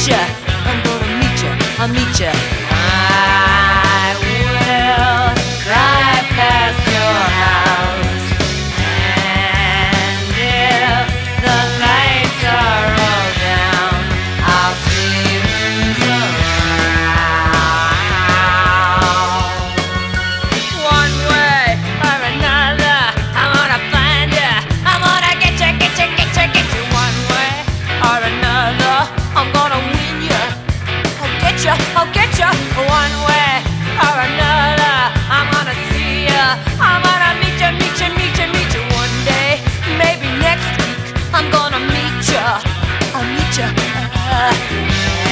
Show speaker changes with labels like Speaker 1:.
Speaker 1: meet ya. I'm gonna meet ya. I'll meet ya. I will drive past your house, and if the lights are all down, I'll see who's around. One way or another, I'm gonna find ya. I'm gonna get ya, get ya, get ya, get you. One way or another, I'm gonna win ya. I'll get ya. One way or another, I'm gonna see ya. I'm gonna meet ya, meet ya, meet ya, meet ya. One day, maybe next week, I'm gonna meet ya. I'll meet ya.